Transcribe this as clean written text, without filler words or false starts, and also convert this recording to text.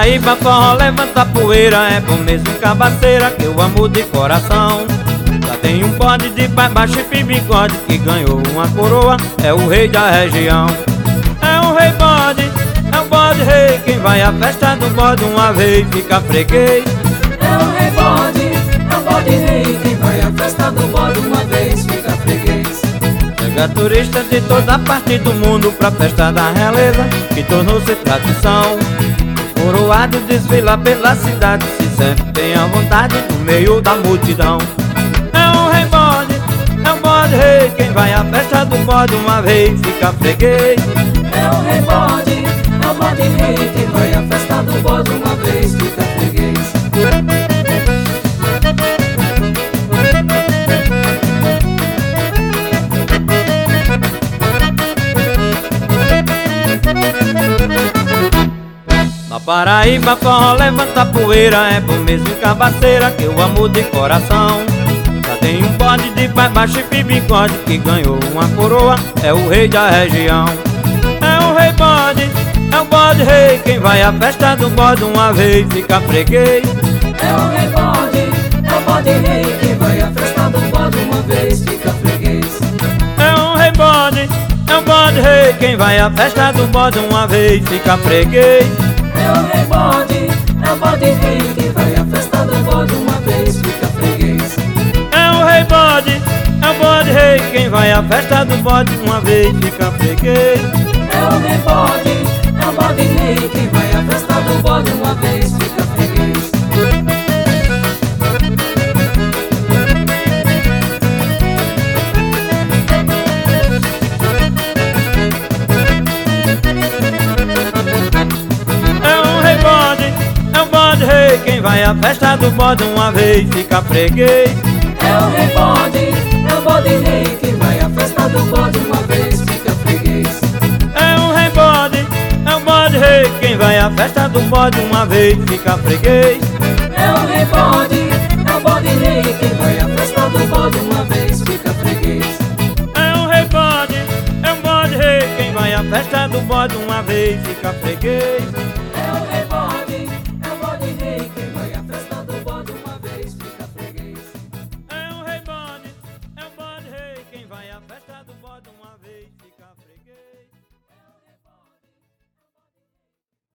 Paraíba, forró levanta poeira, é bom mesmo cabaceira, que eu amo de coração. Já tem um bode de baixo e bigode que ganhou uma coroa, é o rei da região. É o rei bode, é o bode rei, quem vai à festa do bode uma vez fica freguês. É o rei bode, é o bode rei, quem vai à festa do bode uma vez fica freguês. Chega turistas de toda parte do mundo pra festa da realeza, que tornou-se tradição. O coroado desfila pela cidade, se sente bem à vontade no meio da multidão. É o rei bode, é o bode rei, quem vai à festa do bode uma vez fica freguês. É o rei bode, é o bode rei, quem vai à festa do bode uma vez fica freguês. Na Paraíba, forró levanta poeira, é bom mesmo cabaceira, que eu amo de coração. Já tem um bode de baixo e bigode que ganhou uma coroa, é o rei da região. É o rei bode, é o bode rei, quem vai à festa do bode uma vez fica freguês. É o rei bode, é o bode rei, quem vai à festa do bode uma vez fica freguês. É o rei bode, é o bode rei, quem vai à festa do bode uma vez fica freguês. É o rei bode, é o bode rei, quem vai à festa do bode uma vez fica freguês. É o rei bode, é o bode rei, quem vai à festa do bode uma vez fica freguês. É o rei bode, é o bode rei, quem vai à festa do bode uma vez fica freguês. Quem vai à festa do bode uma vez fica freguês. É o rei bode, é o bode rei, quem vai à festa do bode uma vez fica freguês. É o rei bode, é o bode rei, quem vai à festa do bode uma vez fica freguês. É o rei bode, é o bode rei, quem vai à festa do bode uma vez fica freguês. É o rei bode, é o bode rei, quem vai à festa do bode uma vez fica freguês.